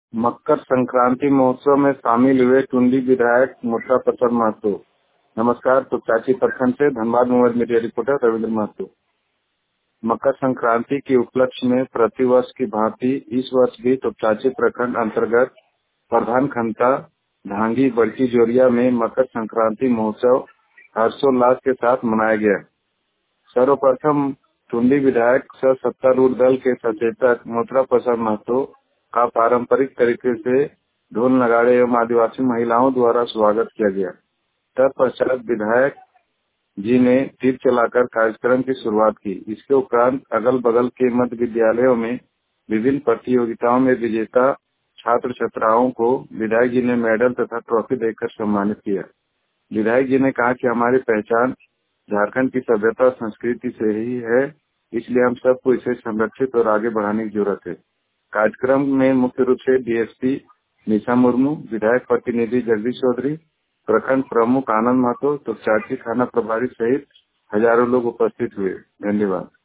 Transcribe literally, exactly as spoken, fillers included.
मकर संक्रांति महोत्सव में शामिल हुए टुंडी विधायक मुद्दा प्रसाद महतो। नमस्कार। तो चाची प्रखंड से Dhanbad mobile media reporter Ravindra Mahto. Makar Sankranti के उपलक्ष्य में प्रतिवर्ष की भांति इस वर्ष भी तोपचाची प्रखंड अंतर्गत प्रधान खंता धांगी बड़की जोरिया में मकर संक्रांति महोत्सव हर्षोल्लास के साथ मनाया गया। सर्वप्रथम टुंडी विधायक सह सत्तारूढ़ दल के सचेतक मुद्दा प्रसाद महतो का पारंपरिक तरीके से ढोल नगाड़े एवं आदिवासी महिलाओं द्वारा स्वागत किया गया। तत्पश्चात विधायक जी ने तीर चलाकर कार्यक्रम की शुरुआत की। इसके उपरांत अगल बगल के मध्य विद्यालयों में विभिन्न प्रतियोगिताओं में विजेता छात्र छात्राओं को विधायक जी ने मेडल तथा ट्रॉफी देकर सम्मानित किया। विधायक जी ने कहा कि हमारी पहचान झारखंड की सभ्यता और संस्कृति से ही है, इसलिए हम सबको इसे संरक्षित और आगे बढ़ाने की जरूरत है। कार्यक्रम में मुख्य रूप से डीएसपी निशा मुर्मू, विधायक प्रतिनिधि जगदीश चौधरी, प्रखंड प्रमुख आनंद महतो, तो चाची थाना प्रभारी सहित हजारों लोग उपस्थित हुए। धन्यवाद।